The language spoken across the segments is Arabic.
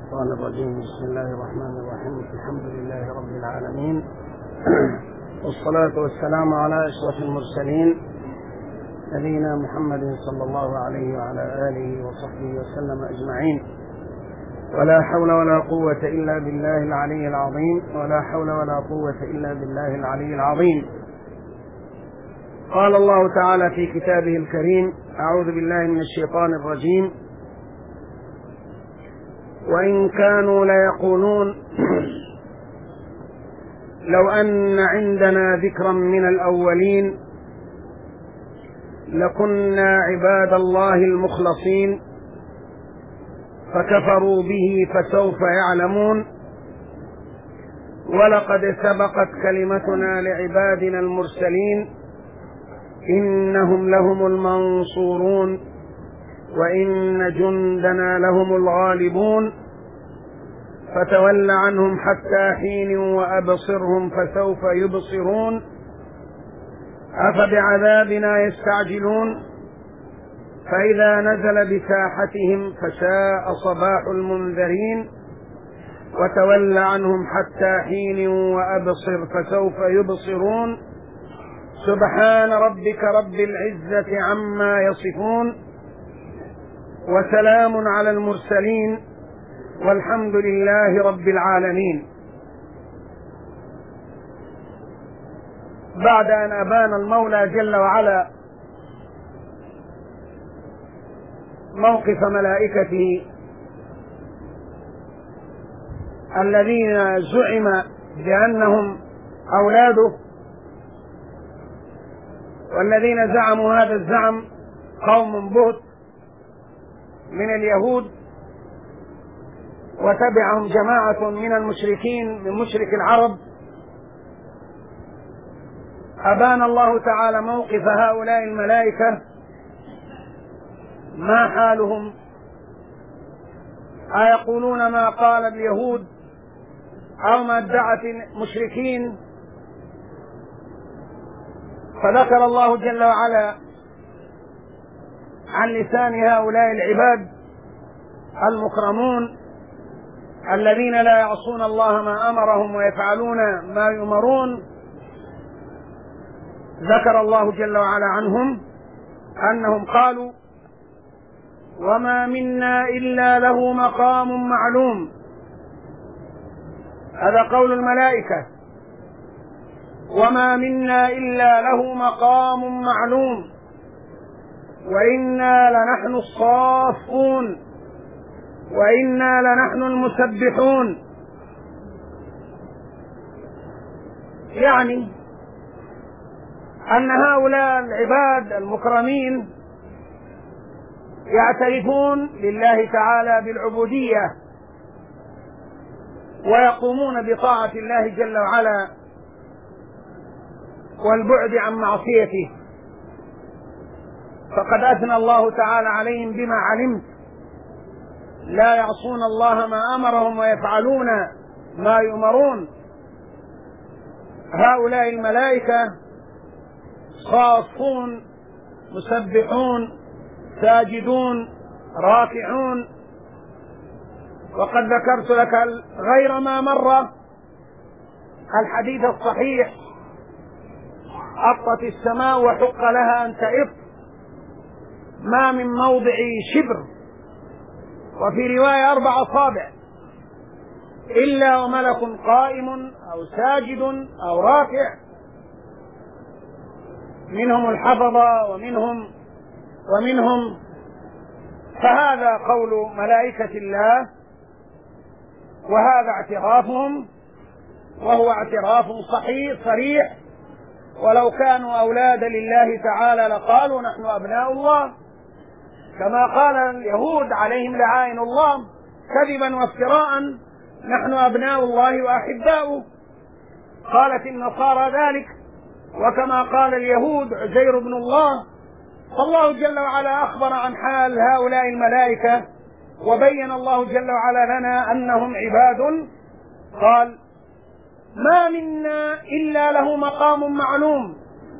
الشيطان الرجيم. بسم الله الرحمن الرحيم. الحمد لله رب العالمين، والصلاة والسلام على أشرف المرسلين نبينا محمد صلى الله عليه وعلى آله وصحبه وسلم أجمعين. ولا حول ولا قوة إلا بالله العلي العظيم، ولا حول ولا قوة إلا بالله العلي العظيم. قال الله تعالى في كتابه الكريم: أعوذ بالله من الشيطان الرجيم: وإن كانوا ليقولون لو أن عندنا ذكرا من الأولين لكنا عباد الله المخلصين فكفروا به فسوف يعلمون ولقد سبقت كلمتنا لعبادنا المرسلين إنهم لهم المنصورون وإن جندنا لهم الغالبون فتول عنهم حتى حين وأبصرهم فسوف يبصرون أفبعذابنا يستعجلون فإذا نزل بساحتهم فساء صباح المنذرين وتول عنهم حتى حين وأبصر فسوف يبصرون سبحان ربك رب العزة عما يصفون وسلام على المرسلين والحمد لله رب العالمين. بعد أن أبان المولى جل وعلا موقف ملائكته الذين زعم بأنهم أولاده، والذين زعموا هذا الزعم قوم بهت من اليهود، وتبعهم جماعة من المشركين من مشرك العرب، أبان الله تعالى موقف هؤلاء الملائكة ما حالهم، أيقولون ما قال اليهود أو ما ادعت المشركين؟ فذكر الله جل وعلا عن لسان هؤلاء العباد المكرمون الذين لا يعصون الله ما أمرهم ويفعلون ما يؤمرون. ذكر الله جل وعلا عنهم أنهم قالوا: وما منا إلا له مقام معلوم. هذا قول الملائكة: وما منا إلا له مقام معلوم وإنا لنحن الصافون وإنا لنحن المسبحون. يعني أن هؤلاء العباد المكرمين يعترفون لله تعالى بالعبودية ويقومون بطاعة الله جل وعلا والبعد عن معصيته، فقد أثنى الله تعالى عليهم بما علمت: لا يعصون الله ما أمرهم ويفعلون ما يؤمرون. هؤلاء الملائكة صافون مسبحون ساجدون راكعون. وقد ذكرت لك غير ما مر الحديث الصحيح: أطت السماء وحق لها أن تئط ما من موضع شبر، وفي رواية 4 أصابع، إلا وملك قائم أو ساجد أو راكع، منهم الحفظة ومنهم. فهذا قول ملائكة الله، وهذا اعترافهم، وهو اعتراف صريح. ولو كانوا أولادا لله تعالى لقالوا نحن أبناء الله، كما قال اليهود عليهم لعائن الله كذبا وافتراء: نحن أبناء الله وأحباؤه. قالت النصارى ذلك، وكما قال اليهود عزير بن الله. فالله جل وعلا أخبر عن حال هؤلاء الملائكة، وبين الله جل وعلا لنا أنهم عباد. قال: ما منا إلا له مقام معلوم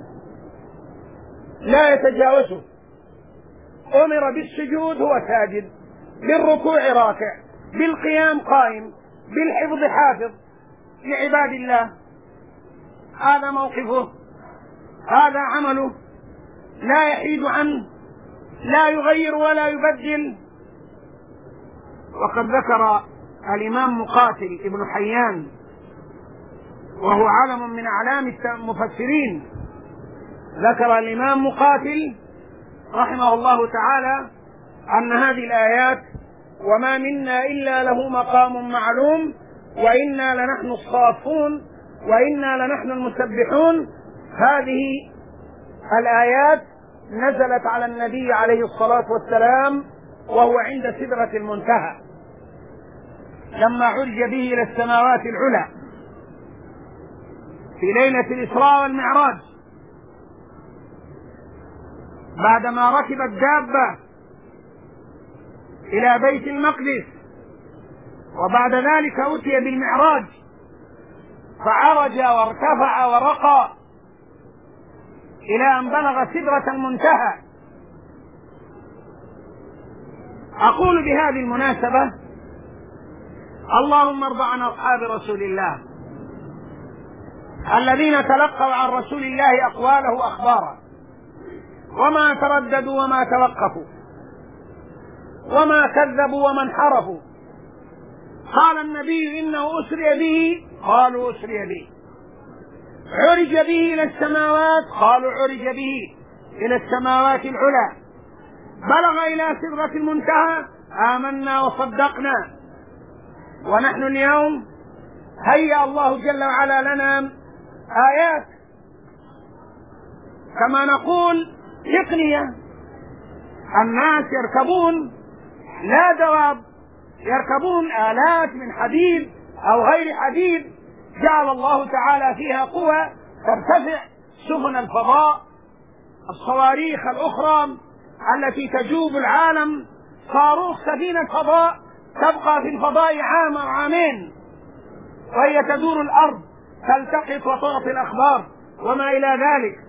لا يتجاوزه. أمر بالسجود هو ساجد، بالركوع راكع، بالقيام قائم، بالحفظ حافظ لعباد الله. هذا موقفه، هذا عمله، لا يحيد عنه، لا يغير ولا يبدل. وقد ذكر الإمام مقاتل ابن حيان، وهو علم من أعلام المفسرين، ذكر الإمام مقاتل رحمه الله تعالى أن هذه الآيات وما منا إلا له مقام معلوم وإنا لنحن الصافون وإنا لنحن المسبحون، هذه الآيات نزلت على النبي عليه الصلاة والسلام وهو عند سدرة المنتهى لما عرج به إلى السماوات العلى في ليلة الإسراء والمعراج، بعدما ركب الدابة إلى بيت المقدس، وبعد ذلك أتي بالمعراج فعرج وارتفع ورقى إلى أن بلغ سدرة المنتهى. أقول بهذه المناسبة: اللهم ارض عن أصحاب رسول الله الذين تلقوا عن رسول الله أقواله وأخباره وما ترددوا وما توقفوا وما كذبوا وما انحرفوا. قال النبي إنه أسري به، قالوا أسري به. عرج به إلى السماوات، قالوا عرج به إلى السماوات العلى. بلغ إلى سدرة المنتهى، آمنا وصدقنا. ونحن اليوم هيأ الله جل وعلا لنا آيات كما نقول تقنية، الناس يركبون لا دواب، يركبون آلات من حديد أو غير حديد، جعل الله تعالى فيها قوة ترتفع سفن الفضاء، الصواريخ الأخرى التي تجوب العالم، صاروخ سفينة فضاء تبقى في الفضاء عام أو عامين وهي تدور الأرض تلتقط وتعطي الأخبار وما إلى ذلك.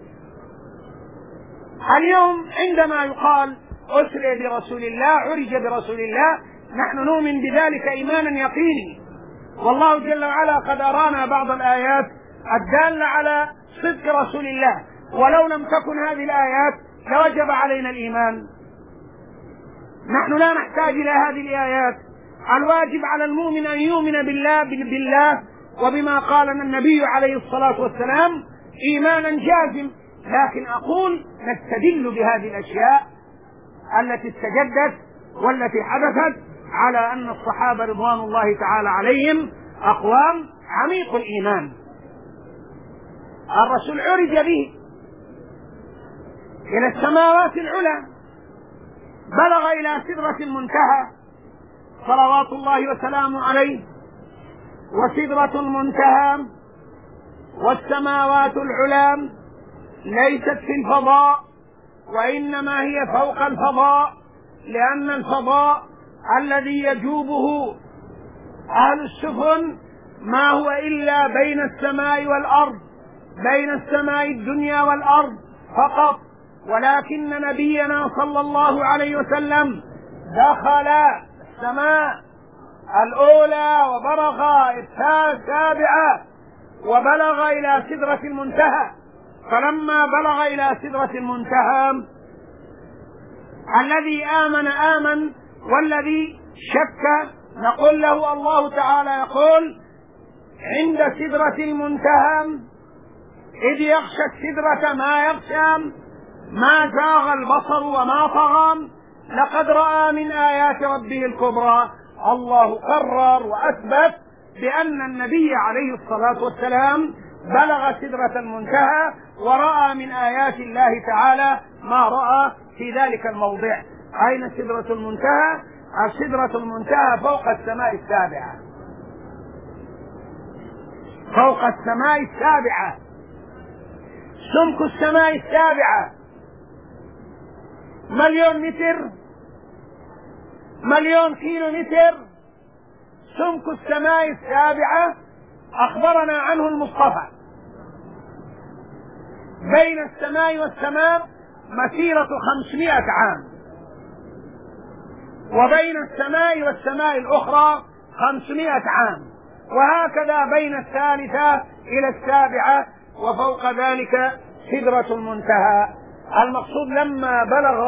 اليوم عندما يقال أسري برسول الله، عرج برسول الله، نحن نؤمن بذلك إيمانا يقيني، والله جل وعلا قد أرانا بعض الآيات الدالة على صدق رسول الله، ولو لم تكن هذه الآيات لوجب علينا الإيمان. نحن لا نحتاج إلى هذه الآيات، الواجب على المؤمن أن يؤمن بالله وبما قال النبي عليه الصلاة والسلام إيمانا جازم. لكن أقول نستدل بهذه الأشياء التي استجدت والتي حدثت على أن الصحابة رضوان الله تعالى عليهم أقوام عميق الإيمان. الرسول عرج به إلى السماوات العلى، بلغ إلى سدرة المنتهى صلوات الله وسلامه عليه. وسدرة المنتهى والسماوات العلى ليست في الفضاء، وإنما هي فوق الفضاء، لأن الفضاء الذي يجوبه أهل السفن ما هو إلا بين السماء والأرض، بين السماء الدنيا والأرض فقط. ولكن نبينا صلى الله عليه وسلم دخل السماء الأولى وبلغ السابعة وبلغ إلى سدرة المنتهى. فلما بلغ إلى سدرة المنتهى الذي آمن والذي شك نقول له الله تعالى يقول عند سدرة المنتهى إذ يغشى السدرة ما يغشى ما زاغ البصر وما طغى لقد رأى من آيات ربه الكبرى. الله قرر وأثبت بأن النبي عليه الصلاة والسلام بلغ سدرة المنتهى ورأى من آيات الله تعالى ما رأى في ذلك الموضع. أين سدرة المنتهى؟ سدرة المنتهى فوق السماء السابعة، فوق السماء السابعة، سمك السماء السابعة 1,000,000 متر، 1,000,000 كيلو متر، سمك السماء السابعة أخبرنا عنه المصطفى. بين السماء والسماء مسيرة 500 عام، وبين السماء والسماء الأخرى 500 عام، وهكذا بين الثالثة إلى السابعة، وفوق ذلك سدرة المنتهى. المقصود لما بلغ،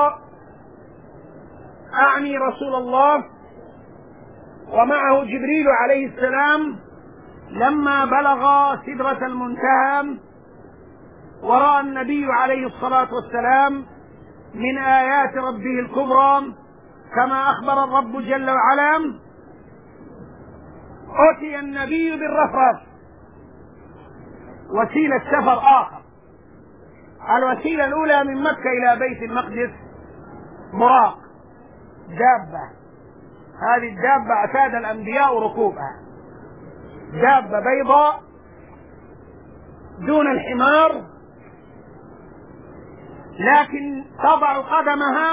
أعني رسول الله ومعه جبريل عليه السلام، لما بلغ سدرة المنتهى ورأى النبي عليه الصلاة والسلام من آيات ربه الكبرى كما أخبر الرب جل وعلا، أتي النبي بالرفرف، وسيلة سفر آخر. الوسيلة الأولى من مكة إلى بيت المقدس براق، دابة، هذه الدابة اعتاد الأنبياء ركوبها، دابة بيضاء دون الحمار، لكن تضع قدمها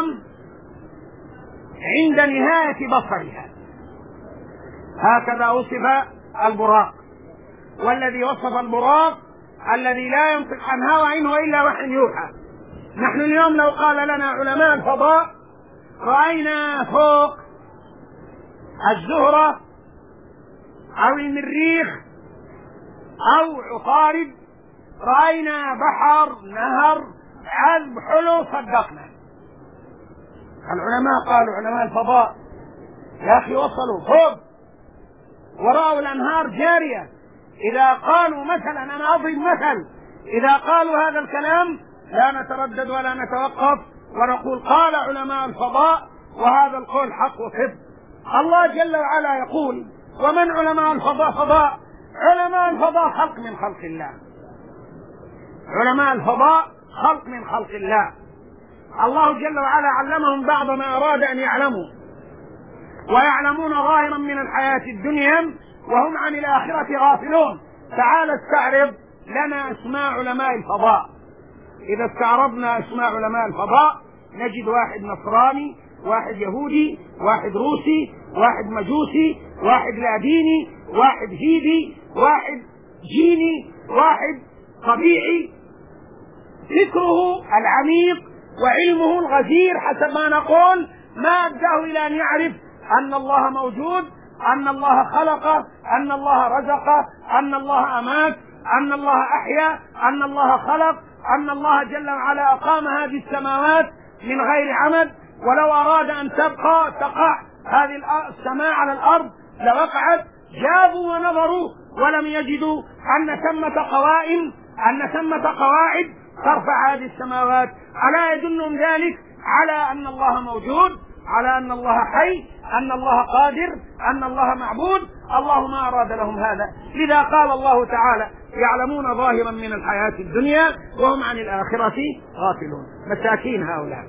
عند نهاية بصرها، هكذا وصف البراق. والذي وصف البراق الذي لا ينطق عن هوى إن هو إلا وحي يوحى. نحن اليوم لو قال لنا علماء الفضاء رأينا فوق الزهرة أو المريخ أو عطارد، رأينا بحر، نهر، عذب، حلو، صدقنا. العلماء قالوا، علماء الفضاء يا أخي وصلوا فوق ورأوا الأنهار جارية. إذا قالوا مثلا، أنا أضرب مثل، إذا قالوا هذا الكلام لا نتردد ولا نتوقف ونقول قال علماء الفضاء، وهذا القول حق وصدق. الله جل وعلا يقول: ومن علماء الفضاء؟ فضاء، علماء الفضاء خلق من خلق الله، علماء الفضاء خلق من خلق الله. الله جل وعلا علمهم بعض ما أراد أن يعلموا، ويعلمون ظاهرا من الحياة الدنيا وهم عن الآخرة غافلون. تعال استعرض لنا أسماء علماء الفضاء. إذا استعرضنا أسماء علماء الفضاء نجد واحد نصراني، واحد يهودي، واحد روسي، واحد مجوسي، واحد لاديني، واحد هيدي، واحد جيني، واحد طبيعي. فكره العميق وعلمه الغزير حسب ما نقول ما أداه إلى أن يعرف أن الله موجود، أن الله خلقه، أن الله رزقه، أن الله أمات، أن الله أحيا، أن الله خلق، أن الله جل وعلا أقام هذه السماوات من غير عمد، ولو أراد أن تقع هذه السماء على الأرض لوقعت. جابوا ونظروا ولم يجدوا أن ثمة قواعد ترفع هذه السماوات. ألا يدلهم ذلك على أن الله موجود، على أن الله حي، أن الله قادر، أن الله معبود؟ الله ما أراد لهم هذا. لذا قال الله تعالى: يعلمون ظاهرا من الحياة الدنيا وهم عن الآخرة غافلون. مساكين هؤلاء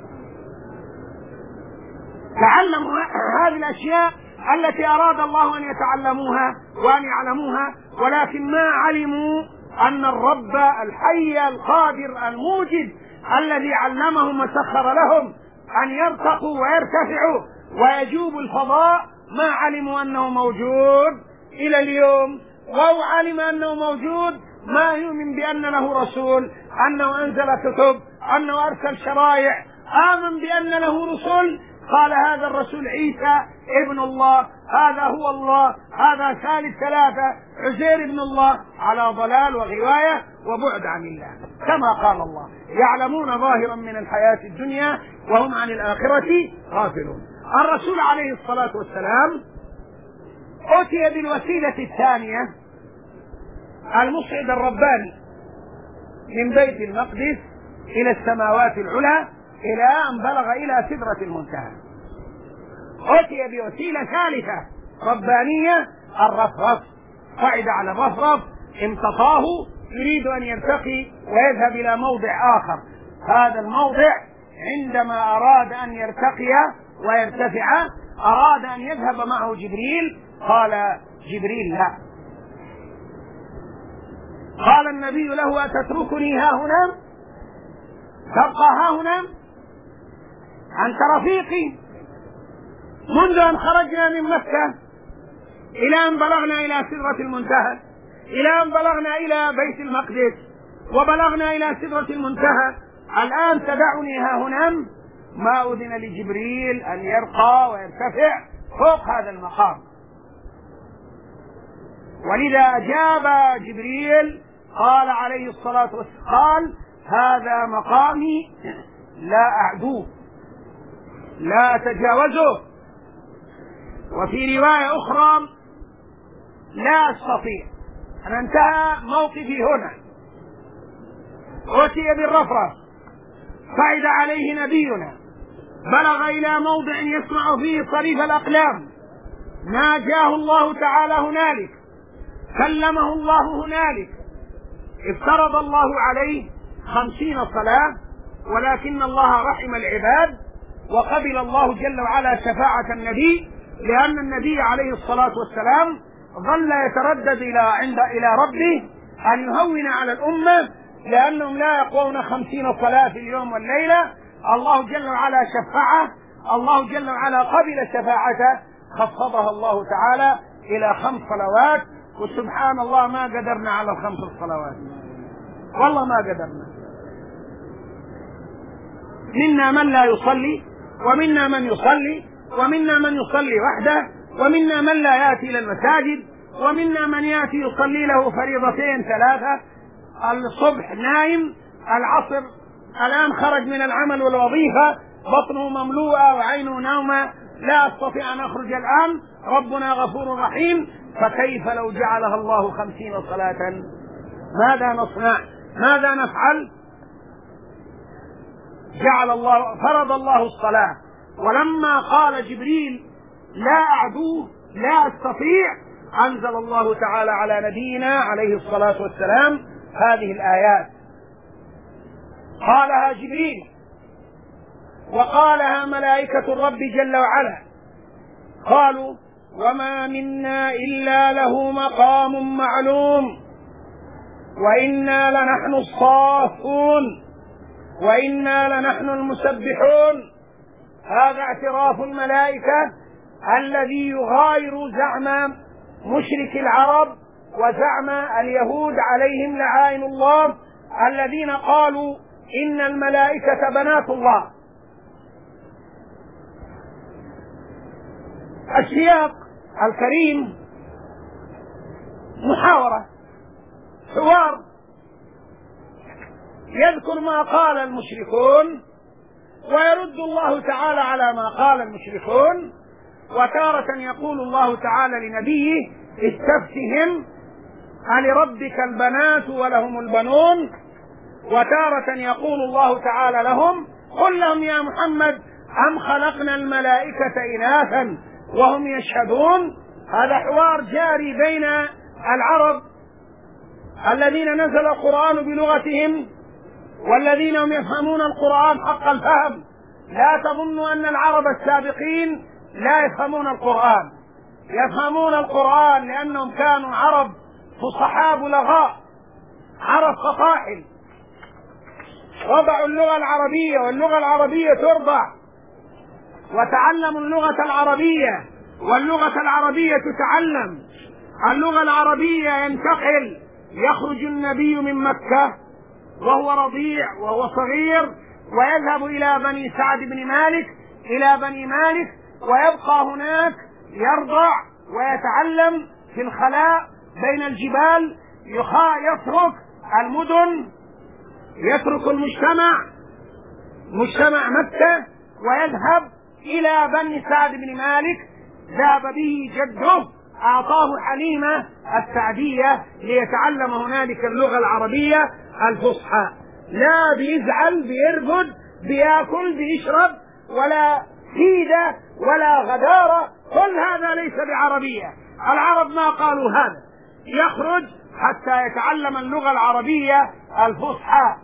تعلموا هذه الأشياء التي أراد الله أن يتعلموها وأن يعلموها، ولكن ما علموا أن الرب الحي القادر الموجد الذي علمهم وسخر لهم أن يرتقوا ويرتفعوا ويجوبوا الفضاء، ما علموا أنه موجود إلى اليوم. وهو علم أنه موجود ما يؤمن بأن له رسول، أنه أنزل كتب، أنه أرسل شرائع، آمن بأن له رسل. قال هذا الرسول عيسى ابن الله، هذا هو الله، هذا ثالث ثلاثة، عزير ابن الله، على ضلال وغواية وبعد عن الله. كما قال الله: يعلمون ظاهرا من الحياة الدنيا وهم عن الآخرة غافلون. الرسول عليه الصلاة والسلام أتي بالوسيلة الثانية، المصعد الرباني، من بيت المقدس إلى السماوات العلى إلى أن بلغ إلى سدرة المنتهى. أتي بوسيلة ثالثة ربانية، الرفرف. صعد على الرفرف، امتطاه، يريد أن يرتقي ويذهب إلى موضع آخر. هذا الموضع عندما أراد أن يرتقي ويرتفع أراد أن يذهب معه جبريل. قال جبريل: لا. قال النبي له: أتتركني ها هنا؟ تبقى ها هنا؟ أنت رفيقي منذ أن خرجنا من مكة إلى أن بلغنا إلى سدرة المنتهى، إلى أن بلغنا إلى بيت المقدس وبلغنا إلى سدرة المنتهى. الآن تدعني ها هنا؟ ما أذن لجبريل أن يرقى ويرتفع فوق هذا المقام. ولذا أجاب جبريل قال عليه الصلاة والسلام قال هذا مقامي لا أعدوه لا أتجاوزه. وفي رواية أخرى لا أستطيع أن انتهى موقفي هنا. أتي بالرفرف صعد عليه نبينا بلغ إلى موضع يسمع فيه صريف الأقلام، ناجاه الله تعالى هنالك، كلمه الله هنالك، افترض الله عليه 50 صلاة، ولكن الله رحم العباد وقبل الله جل وعلا شفاعة النبي، لأن النبي عليه الصلاة والسلام ظل يتردد إلى ربه أن يهون على الأمة، لأنهم لا يقوون 50 صلاة في اليوم والليلة. الله جل وعلا شفعه، الله جل وعلا قبل شفاعته، خفضها الله تعالى إلى 5 صلوات. وسبحان الله ما قدرنا على ال5 صلوات، والله ما قدرنا. منا من لا يصلي، ومنا من يصلي، ومنا من يصلي وحده، ومنا من لا يأتي إلى المساجد، ومنا من يأتي يصلي له فريضتين 3، الصبح نايم، العصر الآن خرج من العمل والوظيفة، بطنه مملوءة وعينه نومة، لا أستطيع أن أخرج الآن، ربنا غفور رحيم، فكيف لو جعلها الله 50 صلاة؟ ماذا نصنع؟ ماذا نفعل؟ فرض الله الصلاة، ولما قال جبريل لا أعدوه لا أستطيع، أنزل الله تعالى على نبينا عليه الصلاة والسلام هذه الآيات، قالها جبريل وقالها ملائكة الرب جل وعلا، قالوا وما منا إلا له مقام معلوم وإنا لنحن الصافون وإنا لنحن المسبحون. هذا اعتراف الملائكة الذي يغاير زعم مشرك العرب وزعم اليهود عليهم لعائن الله، الذين قالوا إن الملائكة بنات الله. السياق الكريم محاورة، حوار، يذكر ما قال المشركون ويرد الله تعالى على ما قال المشركون، وتارة يقول الله تعالى لنبيه استفتهم ألربك البنات ولهم البنون، وتارة يقول الله تعالى لهم قل لهم يا محمد أم خلقنا الملائكة إناثا وهم يشهدون. هذا حوار جاري بين العرب الذين نزل القرآن بلغتهم والذين هم يفهمون القرآن حق الفهم. لا تظنوا أن العرب السابقين لا يفهمون القرآن، يفهمون القرآن لأنهم كانوا عرب فصحاء بلغاء، عرب فطاحل، وضعوا اللغة العربية واللغة العربية ترضع، وتعلموا اللغة العربية واللغة العربية تتعلم. اللغة العربية ينتقل، يخرج النبي من مكة وهو رضيع وهو صغير ويذهب إلى بني سعد بن مالك، إلى بني مالك، ويبقى هناك يرضع ويتعلم في الخلاء بين الجبال، يترك المدن، يترك مجتمع مكة ويذهب إلى بني سعد بن مالك. ذهب به جده، أعطاه حليمة السعدية ليتعلم هنالك اللغة العربية الفصحى. لا بيزعل، بيرقد، بياكل، بيشرب، ولا حيدة ولا غدارة، كل هذا ليس بعربية. العرب ما قالوا هذا، يخرج حتى يتعلم اللغة العربية الفصحى،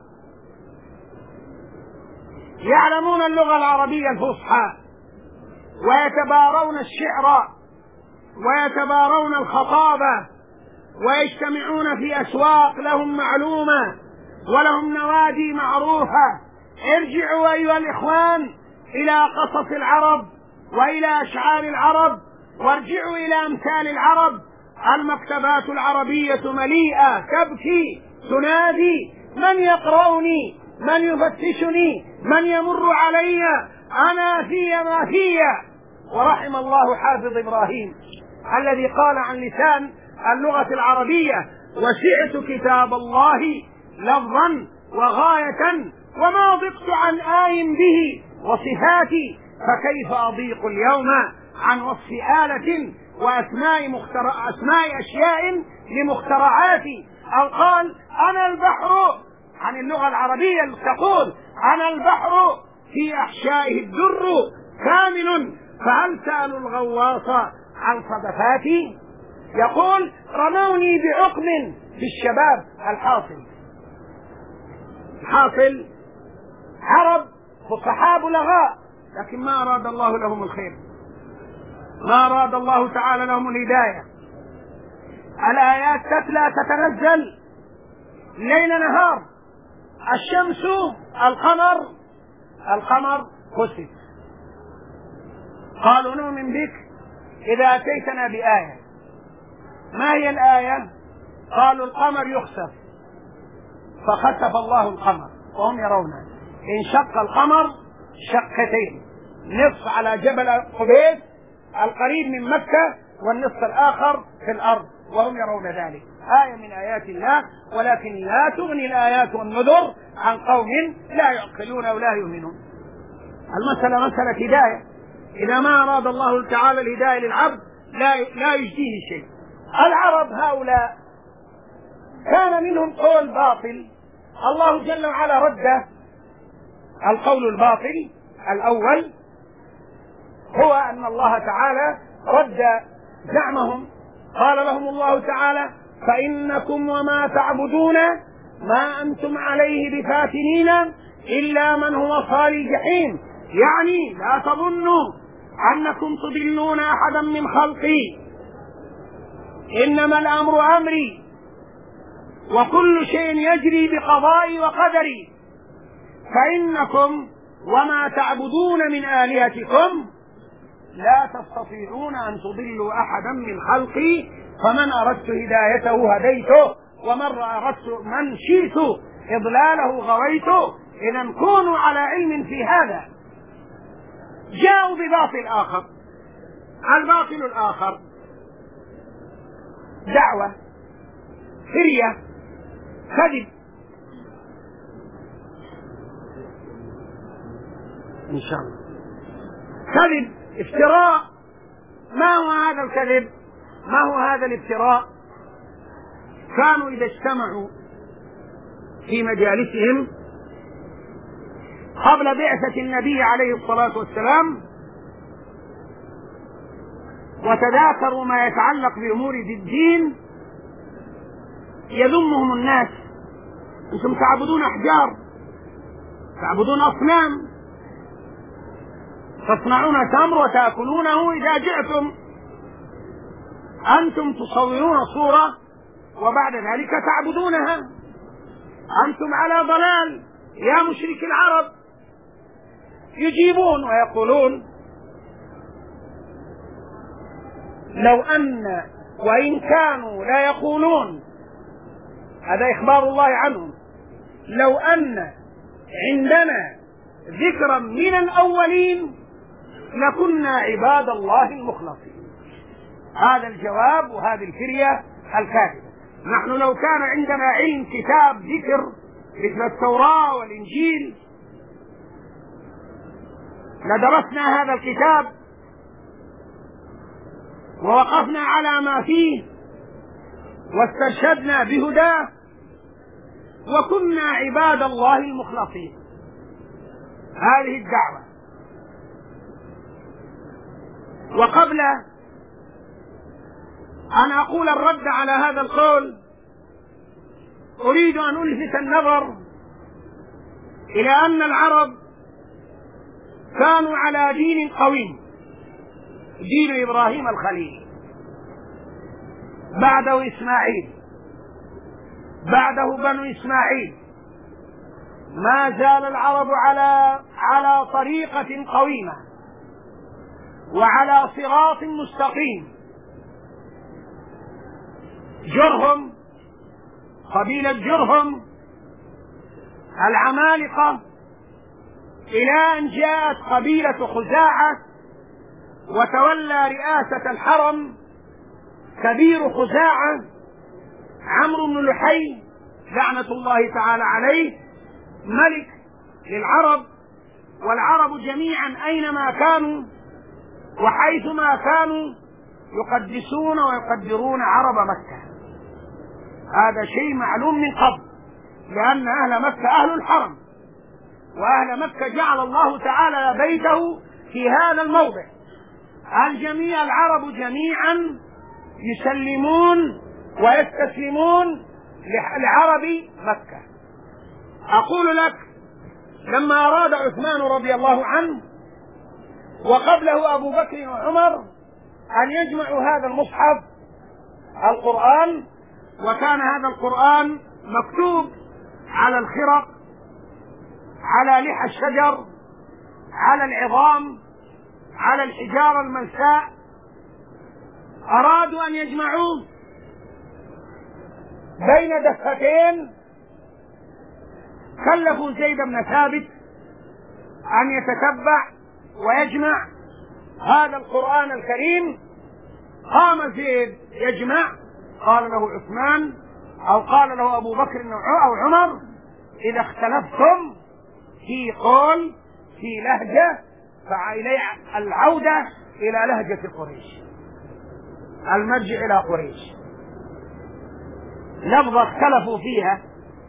يعلمون اللغة العربية الفصحى ويتبارون الشعر ويتبارون الخطابة ويجتمعون في أسواق لهم معلومة ولهم نوادي معروفة. ارجعوا أيها الإخوان إلى قصص العرب وإلى أشعار العرب، وارجعوا إلى أمثال العرب. المكتبات العربية مليئة، تبكي تنادي من يقرأني، من يفتشني، من يمر علي. أنا في ما في. ورحم الله حافظ إبراهيم الذي قال عن لسان اللغة العربية: وسعت كتاب الله لفظا وغاية وما ضقت عن آي به وصفاتي، فكيف أضيق اليوم عن وصف آلة وأسماء أشياء لمخترعاتي. أو قال: أنا البحر، عن اللغة العربية تقول: أنا البحر في أحشائه الدر كامل، فهل سألوا الغواص عن صدفاتي؟ يقول: رموني بعقم في الشباب. الحاصل عرب فصحاء بلغاء، لكن ما أراد الله لهم الخير، ما أراد الله تعالى لهم الهداية. الآيات تتلى تتنزل ليل نهار. الشمس، القمر خسف. قالوا: نؤمن بك إذا أتيتنا بآية. ما هي الآية؟ قالوا: القمر يخسف. فخسف الله القمر وهم يرونه، انشق القمر شقتين، نصف على جبل قبيس القريب من مكة والنصف الآخر في الأرض وهم يرون ذلك. آية من آيات الله، ولكن لا تغني الآيات والنذر عن قوم لا يعقلون ولا يؤمنون. المسألة مسألة هداية. إذا ما أراد الله تعالى الهداية للعبد لا يجديه شيء. العرب هؤلاء كان منهم قول باطل، الله جل وعلا رد. القول الباطل الأول هو أن الله تعالى رد زعمهم. قال لهم الله تعالى: فإنكم وما تعبدون ما أنتم عليه بفاتنين إلا من هو صال الجحيم. يعني لا تظنوا أنكم تضلون أحدا من خلقي، إنما الأمر أمري وكل شيء يجري بقضائي وقدري. فإنكم وما تعبدون من آلهتكم لا تستطيعون أن تضلوا أحدا من خلقي، فمن أردت هدايته هديته، ومن أردت من شئت إضلاله غويته. إذا كونوا على علم في هذا. جاءوا بباطل آخر. الباطل الآخر دعوة، فرية، كذب. إن شاء الله كذب، افتراء. ما هو هذا الكذب؟ ما هو هذا الافتراء؟ كانوا إذا اجتمعوا في مجالسهم قبل بعثة النبي عليه الصلاة والسلام وتذاكروا ما يتعلق بأمور الدين، يذمهم الناس: أنتم تعبدون أحجار، تعبدون أصنام، تصنعون تمر وتأكلونه إذا جئتم، أنتم تصورون صورة وبعد ذلك تعبدونها، أنتم على ضلال يا مشرك العرب. يجيبون ويقولون: لو أن، وإن كانوا لا يقولون، هذا إخبار الله عنهم، لو أن عندنا ذكرا من الأولين لكنا عباد الله المخلصين. هذا الجواب وهذه الفرية الكاذبة. نحن لو كان عندنا علم كتاب ذكر مثل التوراة والإنجيل لدرسنا هذا الكتاب ووقفنا على ما فيه واسترشدنا بهداه وكنا عباد الله المخلصين. هذه الدعوة. وقبل أن أقول الرد على هذا القول أريد أن ألفت النظر إلى أن العرب كانوا على دين قويم، دين إبراهيم الخليل، بعده إسماعيل، بعده بنو إسماعيل. ما زال العرب على طريقة قويمة وعلى صراط مستقيم. جرهم، قبيلة جرهم، العمالقة إلى أن جاءت قبيلة خزاعة وتولى رئاسة الحرم كبير خزاعة عمرو بن لحي لعنة الله تعالى عليه، ملك للعرب، والعرب جميعا أينما كانوا وحيثما كانوا يقدسون ويقدرون عرب مكة. هذا شيء معلوم من قبل، لأن أهل مكة أهل الحرم، وأهل مكة جعل الله تعالى بيته في هذا الموضع. الجميع العرب جميعا يسلمون ويستسلمون لعرب مكة. أقول لك لما أراد عثمان رضي الله عنه وقبله أبو بكر وعمر أن يجمعوا هذا المصحف القرآن، وكان هذا القرآن مكتوب على الخرق، على لحى الشجر، على العظام، على الحجارة الملساء، أرادوا أن يجمعوه بين دفتين. كلفوا زيد بن ثابت أن يتتبع ويجمع هذا القرآن الكريم. قام زيد يجمع، قال له عثمان أو قال له أبو بكر أو عمر: إذا اختلفتم في قول في لهجة فعلي العودة إلى لهجة قريش، المرجع إلى قريش. لفظة اختلفوا فيها،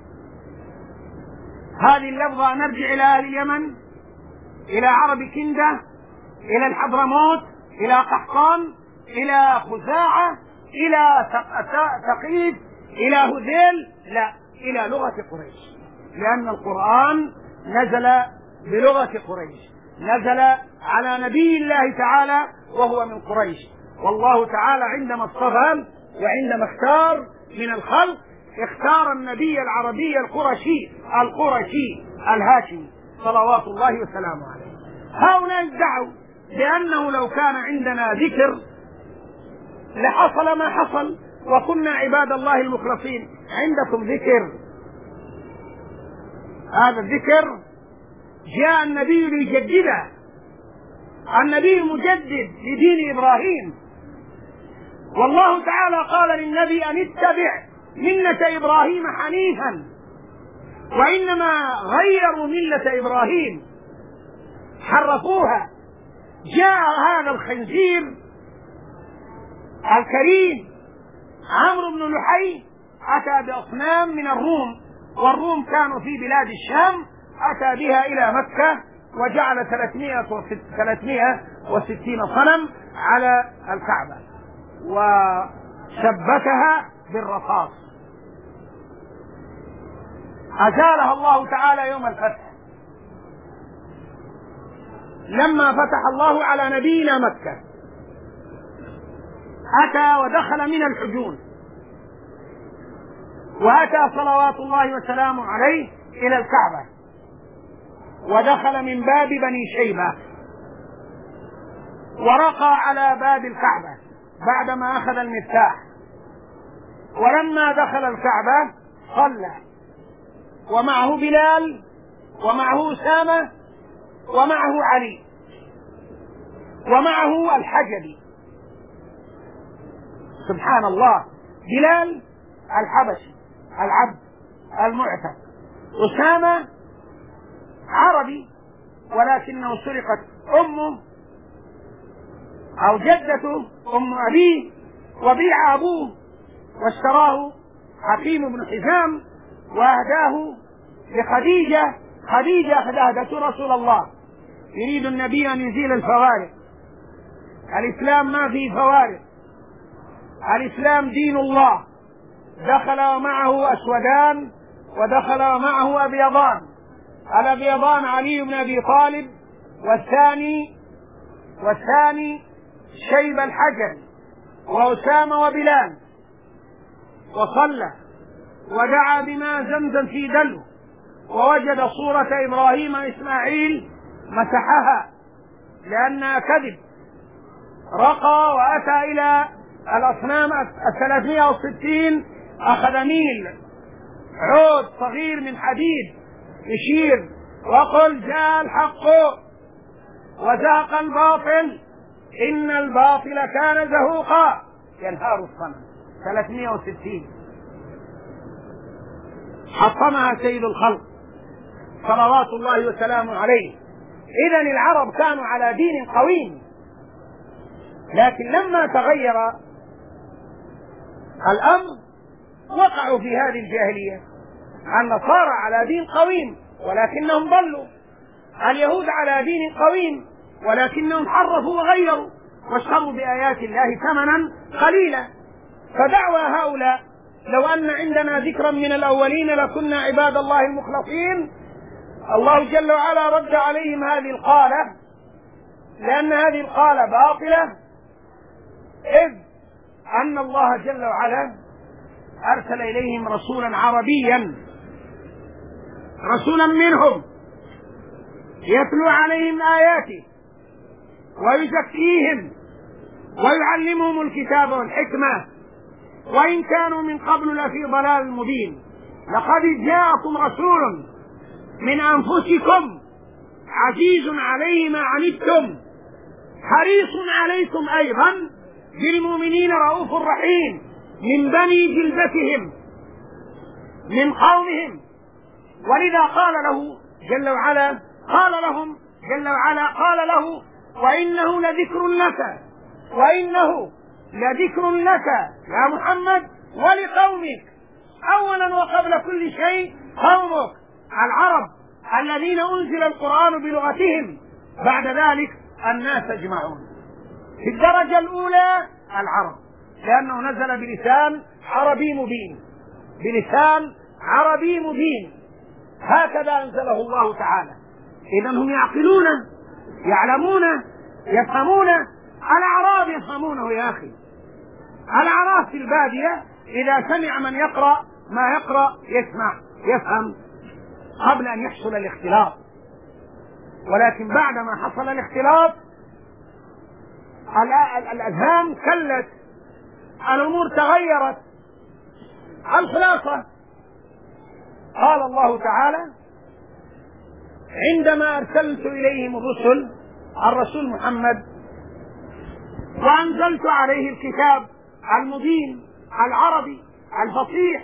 هذه اللفظة نرجع إلى أهل اليمن، إلى عرب كندة، إلى الحضرموت، إلى قحطان، إلى خزاعة، إلى ثقيف، إلى هذيل، لا، إلى لغة قريش، لأن القرآن نزل بلغة قريش، نزل على نبي الله تعالى وهو من قريش. والله تعالى عندما اصطفى وعندما اختار من الخلق اختار النبي العربي القرشي الهاشمي صلوات الله وسلامه عليه. هؤلاء ادعوا بأنه لو كان عندنا ذكر لحصل ما حصل وكنا عباد الله المخلصين. عندكم ذكر، هذا الذكر جاء النبي ليجدده، النبي المجدد لدين إبراهيم، والله تعالى قال للنبي أن اتبع ملة إبراهيم حنيفا، وإنما غيروا ملة إبراهيم حرفوها. جاء هذا الخنزير الكريم عمرو بن لحي أتى بأصنام من الروم، والروم كانوا في بلاد الشام، أتى بها إلى مكة وجعل 360 صنم على الكعبة وشبكها بالرصاص. أزالها الله تعالى يوم الفتح، لما فتح الله على نبينا مكة أتى ودخل من الحجون، وأتى صلوات الله وسلامه عليه إلى الكعبة، ودخل من باب بني شيبة، ورقى على باب الكعبة بعدما أخذ المفتاح. ولما دخل الكعبة صلى، ومعه بلال، ومعه أسامة، ومعه علي، ومعه الحجبي. سبحان الله، بلال الحبشي العبد المعتق، أسامة عربي ولكنه سرقت أمه أو جدته أم أبيه وبيع أبوه واشتراه حكيم بن حزام وأهداه لخديجة. خديجة أهدته رسول الله، يريد النبي أن يزيل الفوارق. الإسلام ما فيه فوارق، الإسلام دين الله. دخل معه أسودان ودخل معه أبيضان، الأبيضان علي بن أبي طالب، والثاني شيب الحجر وأسامة وبلال. وصلى ودعا بماء زمزم في دلو، ووجد صورة إبراهيم وإسماعيل مسحها لأنها كذب. رقى وأتى إلى الأصنام 360، أخذ ميل عود صغير من حديد يشير وقل جاء الحق وزهق الباطل إن الباطل كان زهوقا. ينهار الصنم 360 حطمها سيد الخلق صلوات الله وسلامه عليه. إذن العرب كانوا على دين قويم، لكن لما تغير الأمر وقعوا في هذه الجاهلية. النصارى على دين قويم ولكنهم ضلوا، اليهود على دين قويم ولكنهم حرفوا وغيروا واشتروا بآيات الله ثمنا قليلا. فدعوى هؤلاء لو أن عندنا ذكرا من الأولين لكنا عباد الله المخلصين، الله جل وعلا رد عليهم هذه القالة، لأن هذه القالة باطلة، إذ أن الله جل وعلا أرسل إليهم رسولا عربيا، رسولا منهم يتلو عليهم آياته ويزكيهم ويعلمهم الكتاب والحكمة وإن كانوا من قبل لفي ضلال مبين. لقد جاءكم رسول من أنفسكم عزيز عليه ما عنتم حريص عليكم أيضا بالمؤمنين رؤوف رحيم، من بني جلدتهم من قومهم. ولذا قال له جل وعلا، قال لهم جل وعلا، قال له وإنه لذكر لك، وإنه لذكر لك يا محمد ولقومك. أولا وقبل كل شيء قومك العرب الذين أنزل القرآن بلغتهم، بعد ذلك الناس أجمعون. في الدرجة الأولى العرب، لأنه نزل بلسان عربي مبين، بلسان عربي مبين، هكذا أنزله الله تعالى. إذن هم يعقلون، يعلمون، يفهمون. الأعراب يفهمونه يا أخي. الأعراب في البادية إذا سمع من يقرأ ما يقرأ يسمع يفهم قبل أن يحصل الاختلاط، ولكن بعدما حصل الاختلاط الأذهان كلت، الأمور تغيرت. الخلاصة قال الله تعالى عندما أرسلت إليهم الرسول محمد وأنزلت عليه الكتاب المبين العربي الفصيح،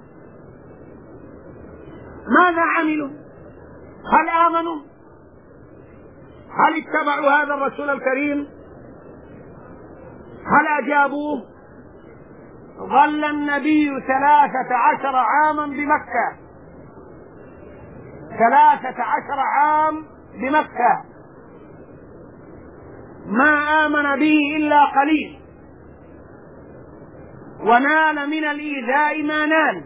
ماذا عملوا؟ هل آمنوا؟ هل اتبعوا هذا الرسول الكريم؟ هل أجابوه؟ ظل النبي 13 عاما بمكة، 13 عام بمكة، ما آمن به إلا قليل، ونال من الإيذاء ما نال،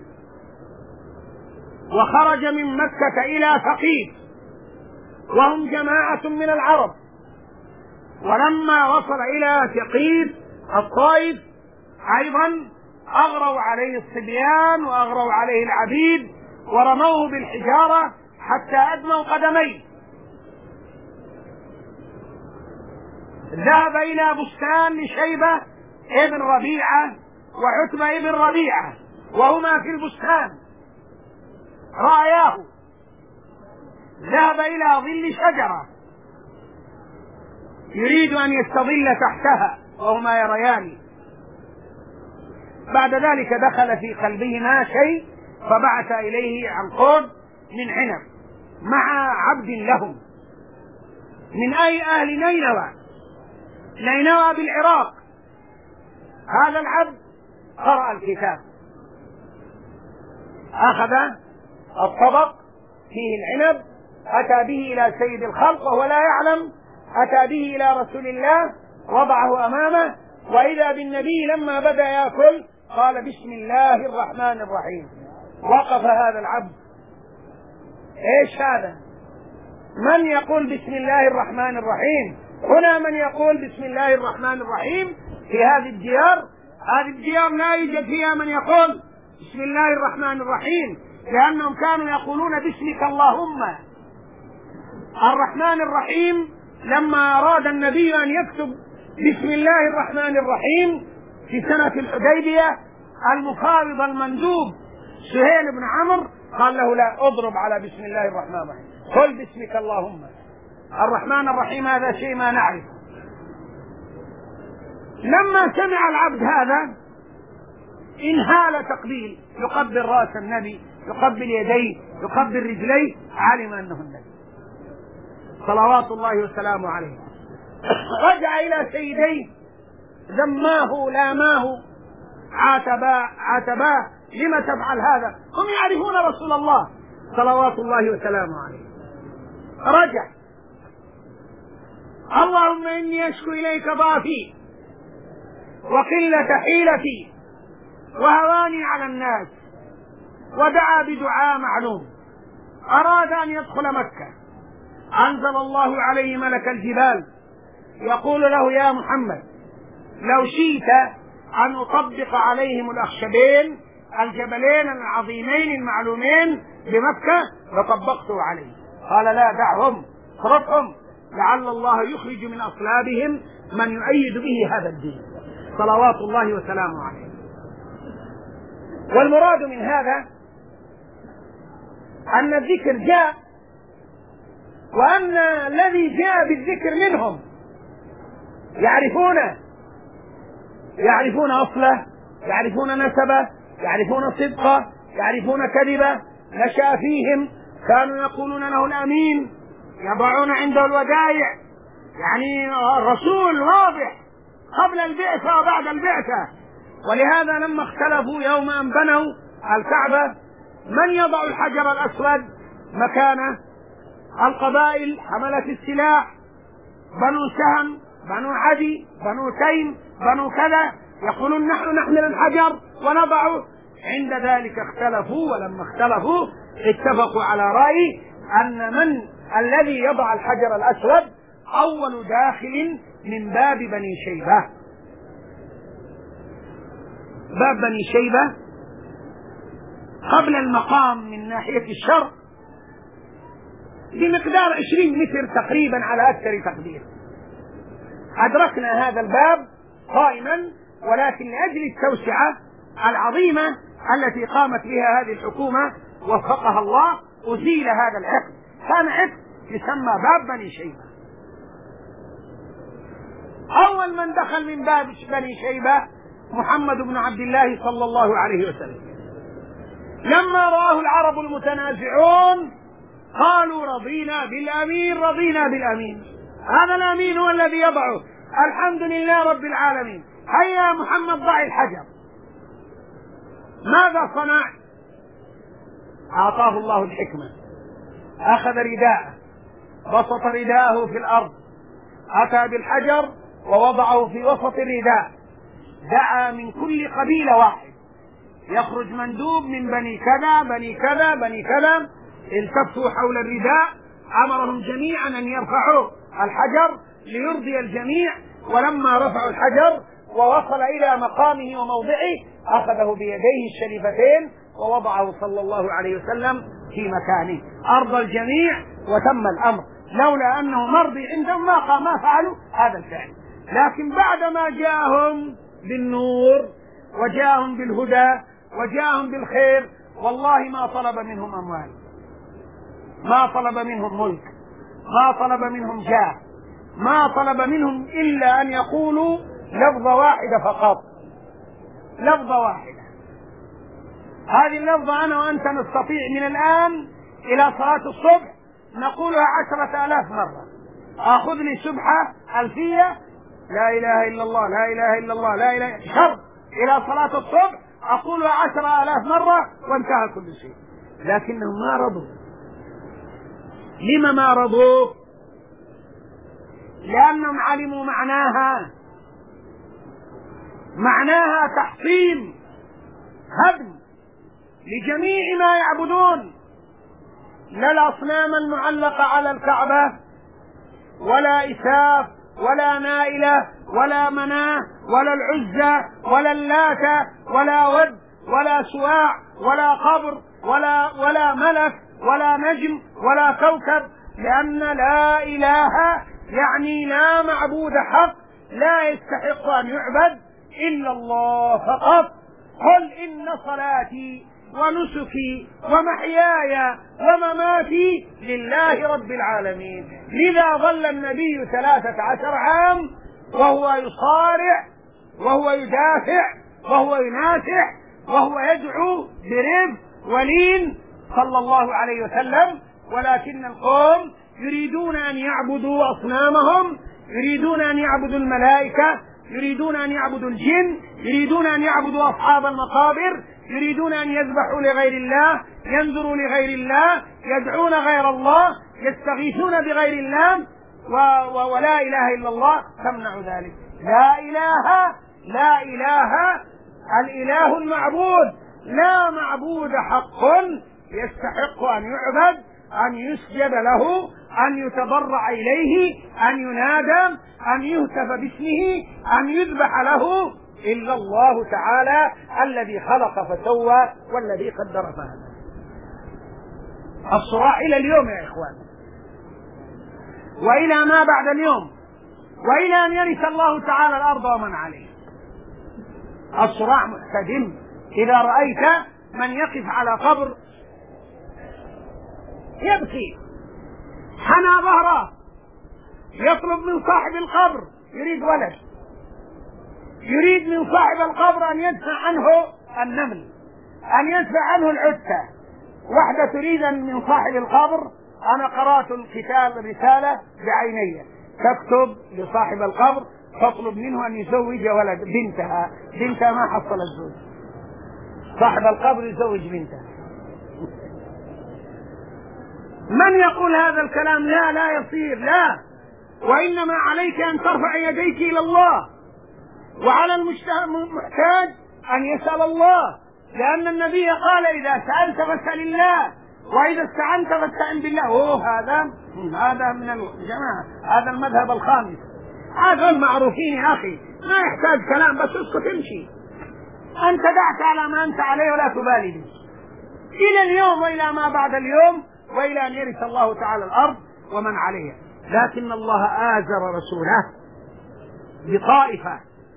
وخرج من مكة إلى ثقيف وهم جماعة من العرب. ولما وصل إلى ثقيف الطائف أيضا أغروا عليه الصبيان وأغروا عليه العبيد ورموه بالحجارة حتى أدموا قدميه. ذهب إلى بستان لشيبة ابن ربيعة وعتبة ابن ربيعة وهما في البستان، رأياه، ذهب إلى ظل شجرة يريد أن يستظل تحتها وهما يريان. بعد ذلك دخل في قلبهما شيء فبعث إليه عنقود من عنب مع عبد لهم من أي أهل نينوى بالعراق. هذا العبد قرأ الكتاب، أخذ الطبق فيه العنب، أتى به إلى سيد الخلق وهو لا يعلم، أتى به إلى رسول الله وضعه أمامه، وإذا بالنبي لما بدأ يأكل قال بسم الله الرحمن الرحيم. وقف هذا العبد، إيش هذا؟ من يقول بسم الله الرحمن الرحيم؟ هنا من يقول بسم الله الرحمن الرحيم في هذه الديار؟ هذه الديار لا يوجد فيها من يقول بسم الله الرحمن الرحيم، لأنهم كانوا يقولون باسمك اللهم. الرحمن الرحيم لما أراد النبي أن يكتب بسم الله الرحمن الرحيم في سنة الحديبية، المفاوض المندوب سهيل بن عمرو قال له لا، اضرب على بسم الله الرحمن الرحيم، قل باسمك اللهم. الرحمن الرحيم هذا شيء ما نعرف. لما سمع العبد هذا انهال تقبيل، يقبل رأس النبي، يقبل يديه، يقبل رجليه، علم أنه النبي صلوات الله وسلامه عليه. رجع إلى سيديه، ذماه، لاماه، عاتباه، لم تفعل هذا؟ هم يعرفون رسول الله صلوات الله وسلامه عليه. رجع: اللهم إني أشكو إليك ضعفي وقلة حيلتي وهواني على الناس. ودعا بدعاء معلوم. أراد أن يدخل مكة، أنزل الله عليه ملك الجبال يقول له: يا محمد، لو شئت أن أطبق عليهم الأخشبين الجبلين العظيمين المعلومين بمكة لطبقته عليهم. قال: لا، دعهم، اصرفهم، لعل الله يخرج من أصلابهم من يؤيد به هذا الدين صلوات الله وسلامه عليه. والمراد من هذا أن الذكر جاء، وأن الذي جاء بالذكر منهم يعرفون أصله، يعرفون نسبه، يعرفون صدقه، يعرفون كذبه. نشأ فيهم، كانوا يقولون له الأمين، يضعون عنده الودائع، يعني الرسول واضح قبل البعثة وبعد البعثة. ولهذا لما اختلفوا يوم أن بنوا الكعبة من يضع الحجر الأسود مكانه، القبائل حملت السلاح، بنو سهم، بنو عدي، بنو تيم، بنو كذا، يقولون نحن نحمل الحجر ونضعه. عند ذلك اختلفوا، ولما اختلفوا اتفقوا على رأي أن من الذي يضع الحجر الأسود أول داخل من باب بني شيبة. باب بني شيبة قبل المقام من ناحية الشرق بمقدار 20 متر تقريبا على أكثر تقدير. أدركنا هذا الباب قائما، ولكن لأجل التوسعة العظيمة التي قامت بها هذه الحكومة وفقها الله أزيل هذا العقد. كان عقد يسمى باب بني شيبة. أول من دخل من باب بني شيبة محمد بن عبد الله صلى الله عليه وسلم. لما رآه العرب المتنازعون قالوا: رضينا بالأمين، رضينا بالأمين. هذا الأمين هو الذي يضعه، الحمد لله رب العالمين. هيا محمد ضع الحجر. ماذا صنع؟ أعطاه الله الحكمة، أخذ رداءه، بسط رداءه في الأرض، أتى بالحجر ووضعه في وسط الرداء، دعا من كل قبيلة واحد، يخرج مندوب من بني كذا بني كذا بني كذا، التفوا حول الرداء، أمرهم جميعا أن يرفعوا الحجر ليرضي الجميع. ولما رفعوا الحجر ووصل إلى مقامه وموضعه أخذه بيديه الشريفتين ووضعه صلى الله عليه وسلم في مكانه، أرضى الجميع وتم الأمر. لولا أنه مرضي عندهم ما فعلوا هذا الفعل. لكن بعدما جاءهم بالنور وجاءهم بالهدى وجاءهم بالخير، والله ما طلب منهم أموال، ما طلب منهم ملك، ما طلب منهم جاه، ما طلب منهم إلا أن يقولوا لفظة واحدة فقط، لفظة واحدة. هذه اللفظة أنا وأنت نستطيع من الآن إلى صلاة الصبح نقولها 10,000 مرة. أخذ لي سبحة ألفية، لا إله إلا الله، لا إله إلا الله، لا إله شر، إلى صلاة الصبح أقولها 10,000 مرة وانتهى كل شيء. لكنهم ما رضوا. لما ما رضوا؟ لأنهم علموا معناها تحطيم، هدم لجميع ما يعبدون، لا الأصنام المعلقة على الكعبة، ولا إساف، ولا نائلة، ولا مناة، ولا العزة، ولا اللات، ولا ود، ولا سواع، ولا قبر، ولا ملك، ولا نجم، ولا كوكب. لأن لا إله يعني لا معبود حق، لا يستحق أن يعبد إلا الله فقط. قل إن صلاتي ونسكي ومحياي ومماتي لله رب العالمين. لذا ظل النبي 13 عام وهو يصارع وهو يدافع وهو يناسح وهو يدعو برفق ولين صلى الله عليه وسلم. ولكن القوم يريدون أن يعبدوا أصنامهم، يريدون أن يعبدوا الملائكة، يريدون أن يعبدوا الجن، يريدون أن يعبدوا أصحاب المقابر، يريدون أن يذبحوا لغير الله، ينذروا لغير الله، يدعون غير الله، يستغيثون بغير الله، ولا إله إلا الله تمنع ذلك. لا إله، لا إله، الإله المعبود، لا معبود حق يستحق أن يعبد، أن يسجد له، أن يتضرع إليه، أن ينادى، أن يهتف باسمه، أن يذبح له إلا الله تعالى الذي خلق فسوى والذي قدر فهدى. الصراع إلى اليوم يا إخوان، وإلى ما بعد اليوم، وإلى أن يرث الله تعالى الأرض ومن عليه. الصراع محتدم. إذا رأيت من يقف على قبر يبكي حنى ظهره، يطلب من صاحب القبر، يريد ولد، يريد من صاحب القبر أن يدفع عنه النمل، أن يدفع عنه العتة. واحدة تريد من صاحب القبر، أنا قرأت الكتاب رسالة بعيني تكتب لصاحب القبر تطلب منه أن يزوج ولد بنتها ما حصل الزوج، صاحب القبر يزوج بنتها. من يقول هذا الكلام؟ لا يصير، لا. وإنما عليك أن ترفع يديك إلى الله، وعلى المحتاج أن يسأل الله، لأن النبي قال إذا سألت فاسأل الله، وإذا استعنت فاستعن بالله. هذا من الجماعة، هذا المذهب الخامس، هذا المعروفين يا أخي، ما يحتاج كلام، بس اسكت امشي، أنت دعك على ما أنت عليه ولا تبالي به إلى اليوم وإلى ما بعد اليوم، وإلى أن يرث الله تعالى الأرض ومن عليها. لكن الله آزر رسوله بطائفة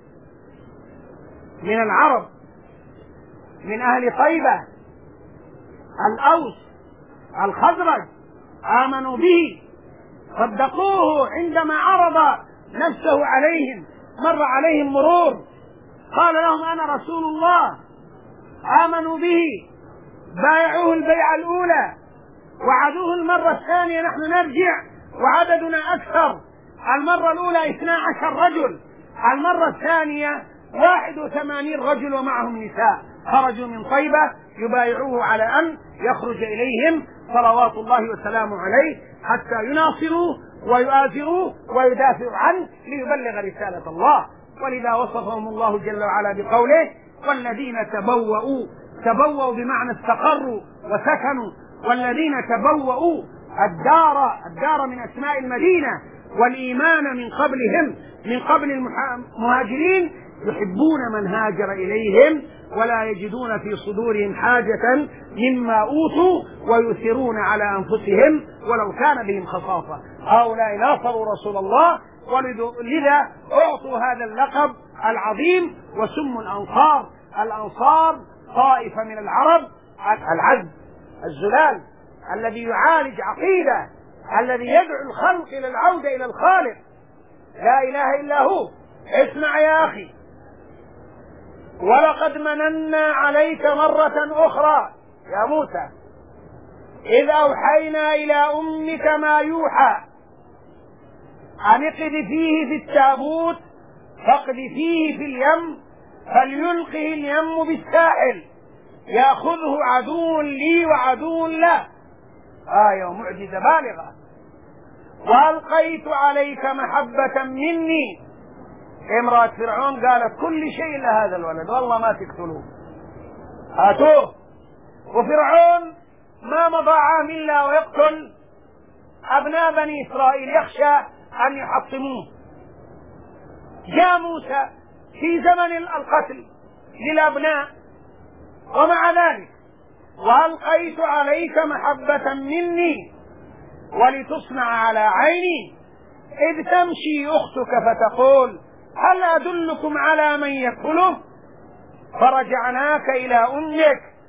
من العرب، من أهل طيبة، الأوس، الخزرج، آمنوا به، صدقوه عندما عرض نفسه عليهم. مر عليهم مرور، قال لهم أنا رسول الله، آمنوا به، بايعوه البيعة الأولى، وعدوه المرة الثانية نحن نرجع وعددنا أكثر. المرة الأولى 12 رجل، المرة الثانية 81 رجل ومعهم نساء، خرجوا من طيبة يبايعوه على أن يخرج إليهم صلوات الله وسلامه عليه حتى يناصروا ويؤازروا ويدافعوا عنه ليبلغ رسالة الله. ولذا وصفهم الله جل وعلا بقوله والذين تبوأوا بمعنى استقروا وسكنوا، والذين تبوأوا الدار من أسماء المدينة والإيمان من قبلهم، من قبل المهاجرين، يحبون من هاجر إليهم ولا يجدون في صدورهم حاجة مما أوتوا ويؤثرون على أنفسهم ولو كان بهم خصاصة. هؤلاء ناصروا رسول الله، ولذا أعطوا هذا اللقب العظيم وسموا الأنصار. الأنصار طائفة من العرب، العز الزلال الذي يعالج عقيدة، الذي يدعو الخلق إلى العودة إلى الخالق، لا إله إلا هو. اسمع يا أخي، ولقد مننا عليك مرة أخرى يا موسى إذ أوحينا إلى أمك ما يوحى أن اقذفيه في التابوت فاقذفيه في اليم فليلقه اليم بالساحل يأخذه عدو لي وعدو له. آية ومعجزة بالغة. وألقيت عليك محبة مني. امرأة فرعون قالت كل شيء لهذا الولد، والله ما تقتلوه، هاتوه. وفرعون ما مضى عام إلا ويقتل أبناء بني إسرائيل، يخشى أن يحطموه. جاء موسى في زمن القتل للأبناء، ومع ذلك وألقيت عليك محبة مني ولتصنع على عيني إذ تمشي أختك فتقول هل أدلكم على من يأكله فرجعناك إلى أمك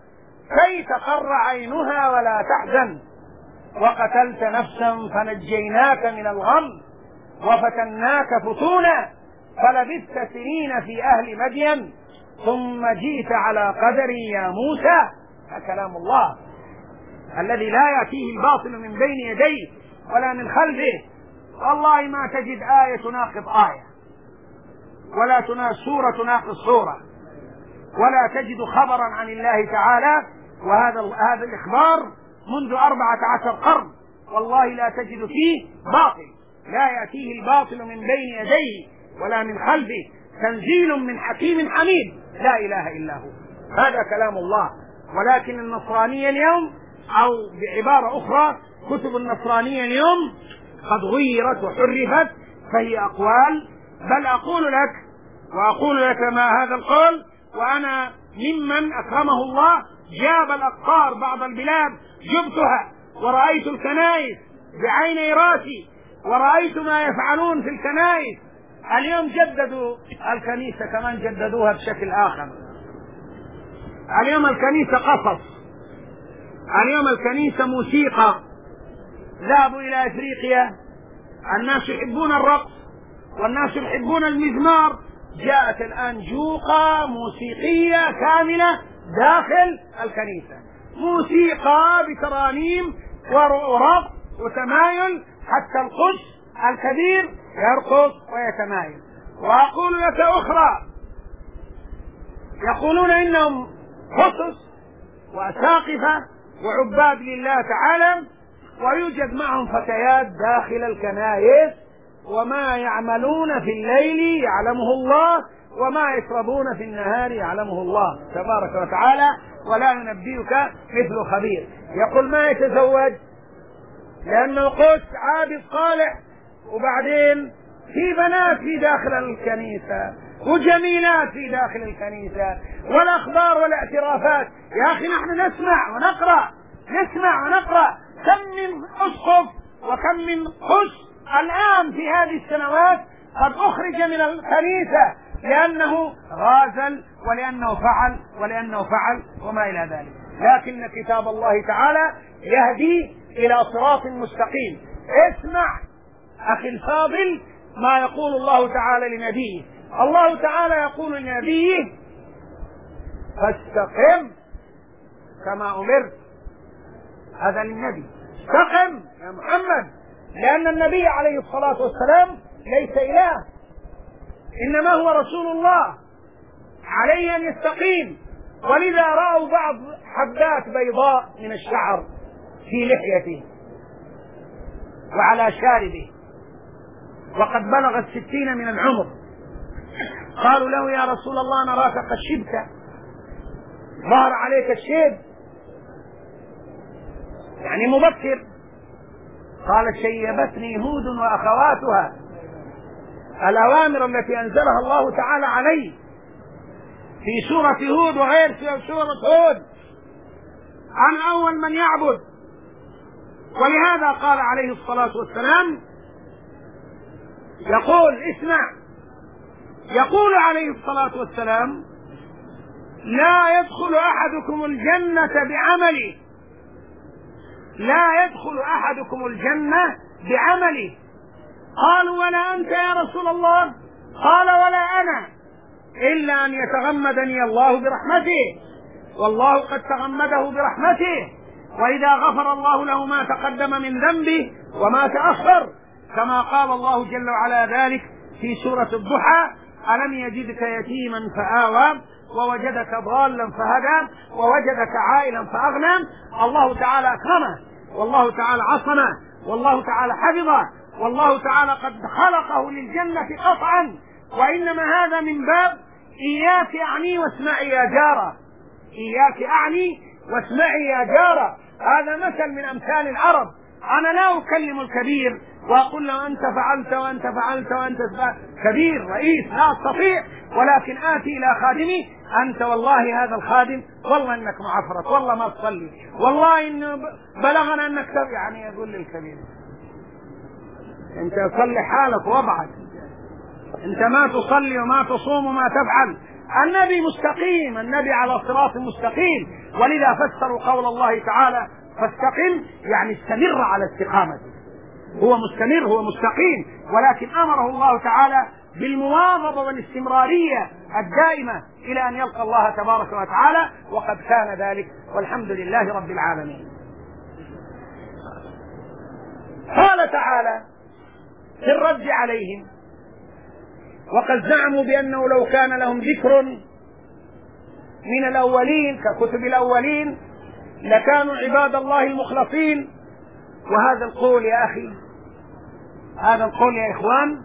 كي تقر عينها ولا تحزن، وقتلت نفسا فنجيناك من الغم وفتناك فتونا فلبثت سنين في أهل مدين ثم جئت على قدري يا موسى. كلام الله الذي لا يأتيه الباطل من بين يديه ولا من خلفه. والله ما تجد آية تناقض آية، ولا سورة تناقض سورة، ولا تجد خبرا عن الله تعالى. وهذا الإخبار منذ 14 قرن والله لا تجد فيه باطل، لا يأتيه الباطل من بين يديه ولا من خلفه، تنزيل من حكيم حميد لا إله إلا هو. هذا كلام الله. ولكن النصرانية اليوم، أو بعبارة أخرى كتب النصرانية اليوم قد غيرت وحرفت، فهي أقوال. بل أقول لك وأقول لك ما هذا القول وأنا ممن أكرمه الله جاب الأقطار بعض البلاد جبتها ورأيت الكنائس بعيني راسي، ورأيت ما يفعلون في الكنائس. اليوم جددوا الكنيسة، كمان جددوها بشكل آخر. اليوم الكنيسة قصص، اليوم الكنيسة موسيقى. ذهبوا إلى أفريقيا، الناس يحبون الرقص والناس يحبون المزمار. جاءت الآن جوقة موسيقية كاملة داخل الكنيسة، موسيقى بترانيم ورقص وتمايل، حتى القس الكبير يرقص ويتمايل. وأقول لك أخرى، يقولون إنهم خصص وأساقفة وعباد لله تعالى، ويوجد معهم فتيات داخل الكنائس، وما يعملون في الليل يعلمه الله، وما يشربون في النهار يعلمه الله تبارك وتعالى، ولا ينبئك مثل خبير. يقول ما يتزوج لأنه قس عابد صالح، وبعدين في بنات في داخل الكنيسة وجميلات في داخل الكنيسة، والأخبار والاعترافات. يا أخي نحن نسمع ونقرأ، نسمع ونقرأ. كم من أسقف وكم من قس الآن في هذه السنوات قد أخرج من الكنيسة لأنه غازل ولأنه فعل وما إلى ذلك. لكن كتاب الله تعالى يهدي إلى صراط مستقيم. اسمع أخي الفاضل ما يقول الله تعالى لنبيه. الله تعالى يقول لنبيه فاستقم كما أمرت. هذا للنبي، استقم يا محمد، لأن النبي عليه الصلاة والسلام ليس إله، إنما هو رسول الله، عليه أن يستقيم. ولذا رأوا بعض حبات بيضاء من الشعر في لحيته وعلى شاربه وقد بلغ 60 من العمر، قالوا له يا رسول الله نراك قد شبت، ظهر عليك الشيب يعني مبكر. قال شيبتني هود وأخواتها، الأوامر التي أنزلها الله تعالى عليه في سورة هود وغير في سورة هود عن أول من يعبد. ولهذا قال عليه الصلاة والسلام، يقول اسمع، يقول عليه الصلاة والسلام لا يدخل أحدكم الجنة بعمله، لا يدخل أحدكم الجنة بعمله. قالوا ولا أنت يا رسول الله؟ قال ولا أنا، إلا أن يتغمدني الله برحمته، والله قد تغمده برحمته، وإذا غفر الله له ما تقدم من ذنبه وما تأخر، كما قال الله جل وعلا ذلك في سورة الضحى: ألم يجدك يتيما فآوى ووجدك ضالا فهدى ووجدك عائلا فأغنى. الله تعالى أكرمه، والله تعالى عصمه، والله تعالى حفظه، والله تعالى قد خلقه للجنة قطعا. وإنما هذا من باب إياك أعني واسمعي يا جارة، إياك أعني واسمعي يا جارة. هذا مثل من أمثال العرب. أنا لا أكلم الكبير وأقول له أنت فعلت وأنت فعلت وأنت كبير رئيس، لا أستطيع، ولكن آتي إلى خادمي: أنت والله هذا الخادم والله إنك معفرت، والله ما تصلي، والله إنه بلغنا أنك يعني يقول للكبير أنت صلي حالك وضعك، أنت ما تصلي وما تصوم وما تفعل، النبي مستقيم، النبي على صراط مستقيم، ولذا فسروا قول الله تعالى فاستقم يعني استمر على استقامته. هو مستمر، هو مستقيم، ولكن أمره الله تعالى بالمواظبة والاستمرارية الدائمة إلى أن يلقى الله تبارك وتعالى، وقد كان ذلك والحمد لله رب العالمين. قال تعالى في الرد عليهم: وقد زعموا بأنه لو كان لهم ذكر من الأولين ككتب الأولين لكانوا عباد الله المخلصين. وهذا القول يا أخي، هذا القول يا إخوان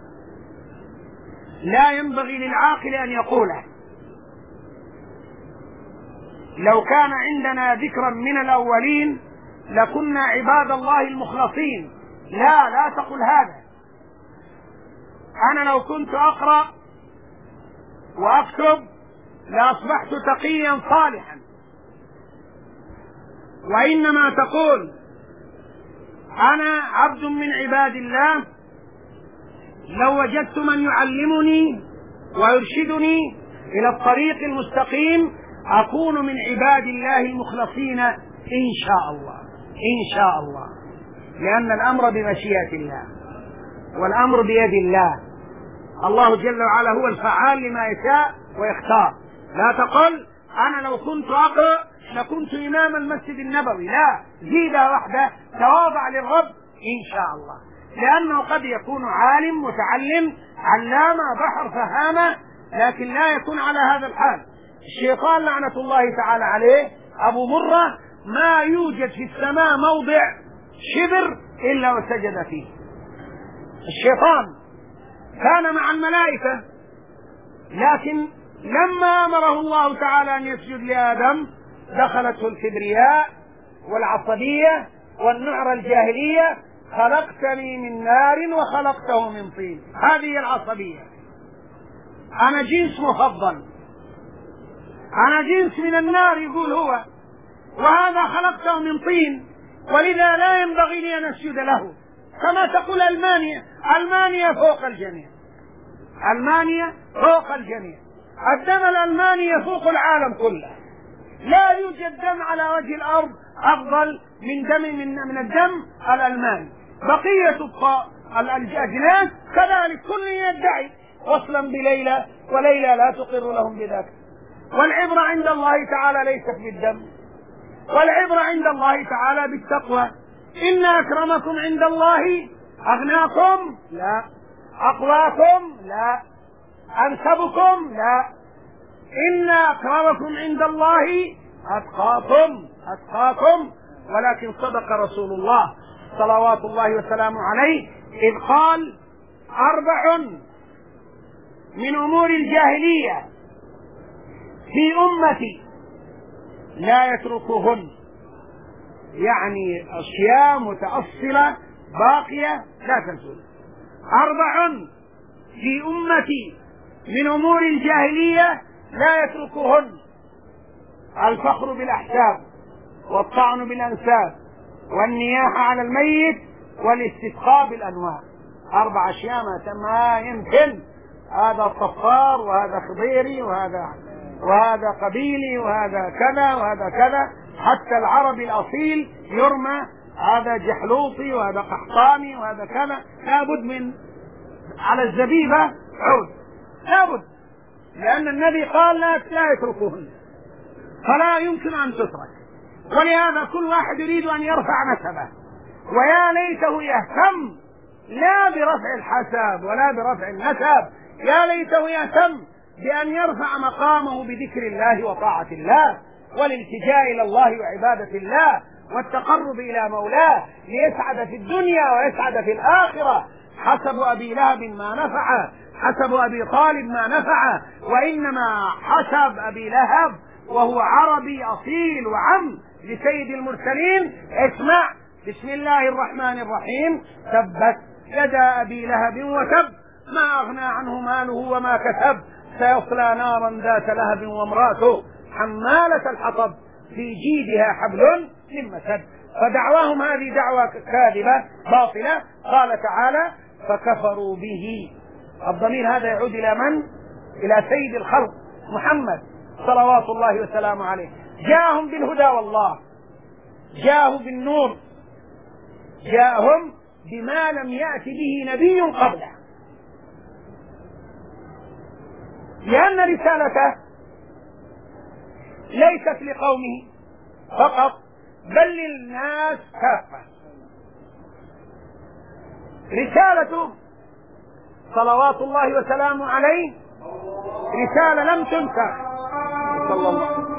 لا ينبغي للعاقل أن يقوله. لو كان عندنا ذكرا من الأولين لكنا عباد الله المخلصين. لا تقل هذا. أنا لو كنت أقرأ وأكتب لأصبحت تقيا صالحا، وإنما تقول أنا عبد من عباد الله، لو وجدت من يعلمني ويرشدني إلى الطريق المستقيم أكون من عباد الله المخلصين إن شاء الله، إن شاء الله، لأن الأمر بمشيئة الله والأمر بيد الله. الله جل وعلا هو الفعال لما يشاء ويختار. لا تقل أنا لو كنت أقرأ لكنت إمام المسجد النبوي، لا، زيدها وحده، تواضع للرب إن شاء الله، لأنه قد يكون عالم متعلم علامة بحر فهامة، لكن لا يكون على هذا الحال. الشيطان لعنة الله تعالى عليه أبو مرة ما يوجد في السماء موضع شبر إلا وسجد فيه. الشيطان كان مع الملائكة، لكن لما أمره الله تعالى أن يسجد لآدم دخلته الكبرياء والعصبية والنعرة الجاهلية: خلقتني من نار وخلقته من طين. هذه العصبية. أنا جنس مفضل، أنا جنس من النار يقول هو، وهذا خلقته من طين، ولذا لا ينبغي لي أن أسجد له. كما تقول ألمانيا فوق الجميع، ألمانيا فوق الجميع، الدم الألماني يفوق العالم كله، لا يوجد دم على وجه الأرض أفضل من الدم الألماني. بقية الأجناس كذلك كل يدعي وصلا بليلى، وليلى لا تقر لهم بذاك. والعبرة عند الله تعالى ليست بالدم، والعبرة عند الله تعالى بالتقوى. إن أكرمكم عند الله أغناكم؟ لا. أقواكم؟ لا. أنسبكم؟ لا. إن أكرمكم عند الله أتقاكم. ولكن صدق رسول الله صلوات الله وسلامه عليه إذ قال: 4 من أمور الجاهلية في أمتي لا يتركهن، يعني أشياء متأصلة باقية لا تزول. 4 في أمتي من أمور الجاهلية لا يتركهن: الفخر بالأحساب، والطعن بالأنساب، والنياحة على الميت، والاستسقاء بالأنواع. 4 أشياء ما يمكن هذا صفار وهذا خضيري وهذا قبيلي وهذا كذا وهذا كذا، حتى العربي الأصيل يرمى هذا جحلوطي وهذا قحطاني وهذا كذا، لابد من على الزبيبة عود، لابد، لأن النبي قال لا يتركوهن، فلا يمكن أن تترك. ولهذا كل واحد يريد أن يرفع نسبه، ويا ليته يهتم لا برفع الحسب ولا برفع النسب، يا ليته يهتم بأن يرفع مقامه بذكر الله وطاعة الله والالتجاء إلى الله وعبادة الله والتقرب إلى مولاه ليسعد في الدنيا ويسعد في الآخرة. حسب أبي لهب ما نفعه، حسب أبي طالب ما نفعه، وإنما حسب أبي لهب وهو عربي أصيل وعم لسيد المرسلين. اسمع: بسم الله الرحمن الرحيم، تبت يدا أبي لهب وتب، ما أغنى عنه ماله وما كسب، سيصلى نارا ذات لهب وامرأته حمالة الحطب في جيدها حبل من مسد. فدعواهم هذه دعوة كاذبة باطلة. قال تعالى: فكفروا به. الضمير هذا يعود إلى من؟ إلى سيد الخلق محمد صلوات الله وسلامه عليه، جاءهم بالهدى والله، جاءهم بالنور، جاءهم بما لم يأت به نبي قبله، لأن رسالته ليست لقومه فقط بل للناس كافة. رسالته صلوات الله وسلامه عليه رسالة لم تنسخ. صلى الله